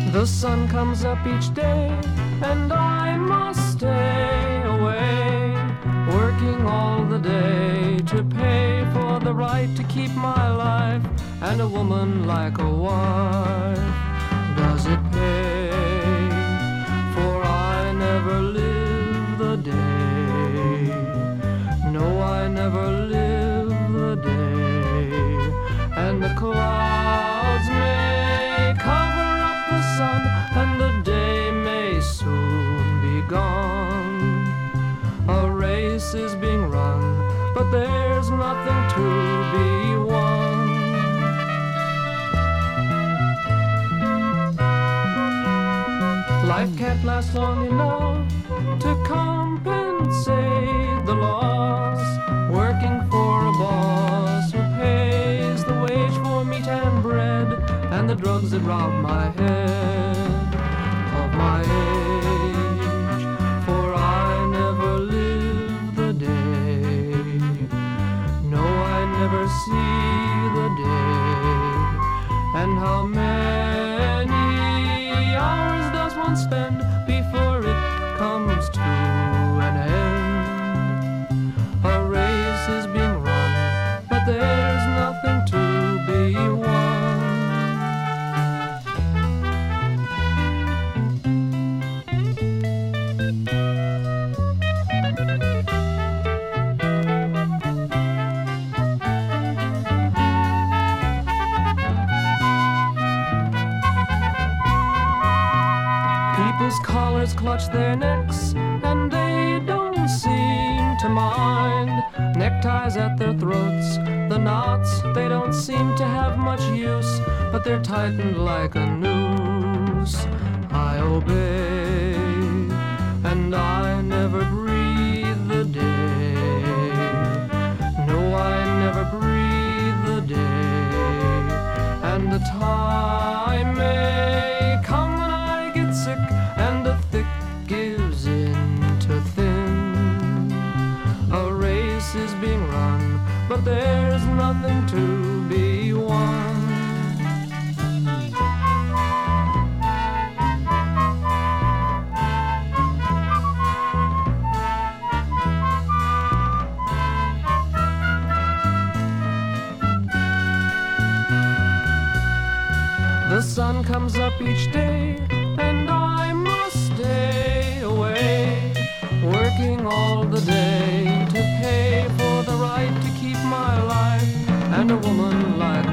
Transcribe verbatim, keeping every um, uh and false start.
The sun comes up each day, and I must stay away, working all the day to pay for the right to keep my life. And a woman like a wife, does it pay? For I never live the day. No, I never live the day. And the clouds may cover up the sun, and the day may soon be gone. A race is being run, but there's nothing to be won. Life can't last long enough to compensate the loss. Working for a boss who pays the wage for meat and bread, and the drugs that rob my head of my age. For I never live the day. No, I never see the day. And how many hours does one spend before it comes to an end? A race is being run, but there's nothing to be won. People's collars clutch their necks, and they don't seem to mind. Neckties at their throats, the knots, they don't seem to have much use, but they're tightened like a noose. I obey, and I never breathe the day. No, I never breathe the day. And the time may come when I get sick, and the thick gives in to thin. A race is being run, but there's nothing to be won. The sun comes up each day, and I must stay away, working all the day to pay for the right to keep my life. And a woman like